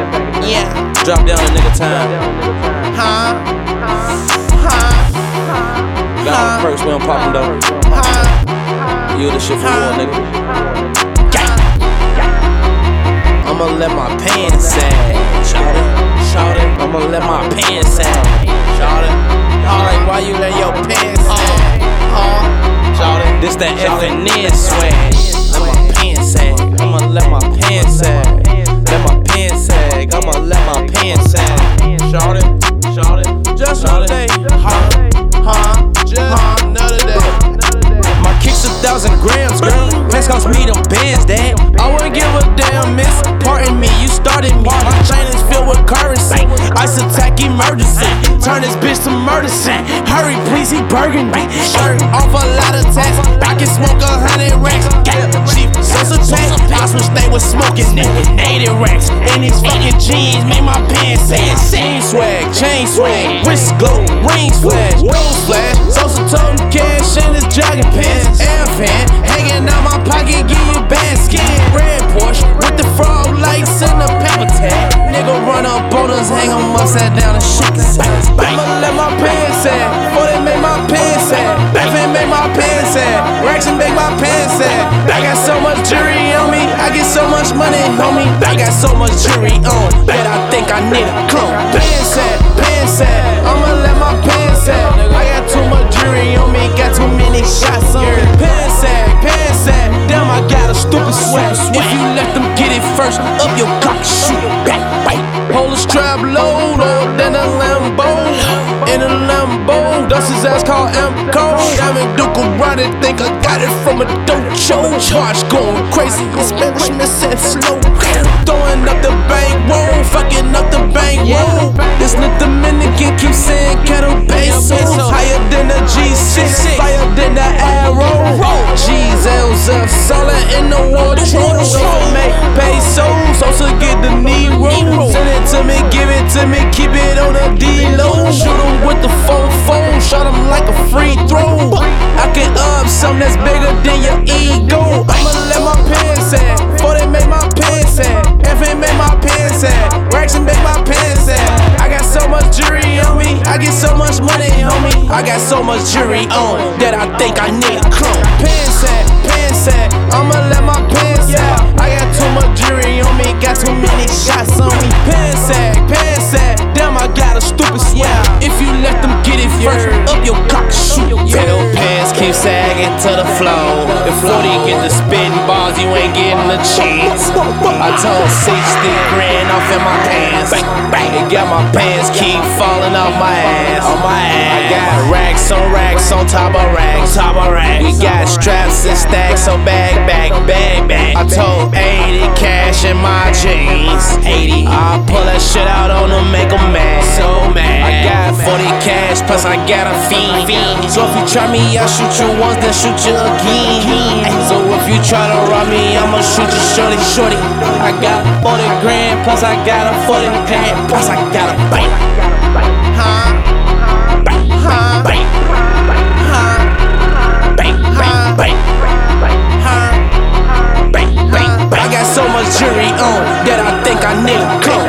Yeah. Drop down a nigga time. Got all the perks, we don't pop them though. You the shit for real, nigga. I'ma let my pants sag, shout it. I'ma let my pants sag, shout it. Like, why you let your pants sag? Shout it. This that FNN swag. Let my pants sag. I'ma let my pants sag. Let my pants sag. I'ma let my pants sag. Shout it. Just another day. Just another day. My kicks 1,000 grams, girl. Pants cost me them bands, dad. I wouldn't give a damn, miss. Pardon me, you started me. My chain is filled with currency. Ice attack emergency. Turn this bitch to murder scene. Hurry, please, he burgundy. Shirt off a lot of tax. I can smoke 100 racks. Chief Sosa tank. I wish they was smoking it. 80 racks. And these fucking jeans made my pants say chain swag, wrist glow, rings flash, rose flash. Sosa told him cash in his jogging pants. Air fan hanging out my pocket, give you bad skin. Red Porsche with the frog lights and the paper tag. Nigga run up on us, hang him upside down and shake his ass. I'ma let my pants sag, before they make my pants sag. FN make my pants sag, Racks make my pants sag. I got so much jewelry on me, I get so much money, homie. I got so much jewelry on that I think I need a clone. Pants sag, I'ma let my pants sag. I got too much jewelry on me, got too many shots on me. Pants sag, damn I got a stupid swag. If you let them get it first, up your cock, shoot it back, bite. Hold a strap low, lower than a Lambo. In a Lambo, dust his ass called M-Code. Diamond Ducarati, think I got it from a dojo. Watch going crazy, in Spanish man said slow. Throwing up the bankroll, fucking up the bankroll. This little Dominican keeps saying kettle pesos. Higher than the G6, fire than the arrow. G's, L's, F, solid in the wardrobe. Make pesos, also get the Nero. Send it to me, give it to me, keep it on the D-low. Shoot him with the phone, shot him like a free throw. I can up something that's bigger than your ego. I'ma let my pants sag, before they make my pants sag. FN make my pants sag, Racks and make my pants sag. I got so much jewelry on me, I get so much money, homie. I got so much jewelry on that I think I need a clone. Pants sag, I'ma let my pants sag. I got too much jewelry on me, got too many shots on me. Pants sag, damn I got a stupid swag. If you let them get it first, up your cock, shoot. Tail pants keep sagging to the floor. If 40 get the spitting balls, you ain't getting a chance. I told 60 grand off in my pants. It got my pants keep falling off my ass. I got racks on top of racks. We got straps and stacks, so bag. I told 80 cash in my jeans. 80. I pull that shit out on them, make them mad. So mad. I got 40 cash, plus I got a fiend. So if you try me, I'll shoot you once, then shoot you again. So if you try to rob me, I'ma shoot you shorty. I got 40 grand, plus I got a 40 grand, plus I got a bite. I got so much jewelry on that I think I need a clone.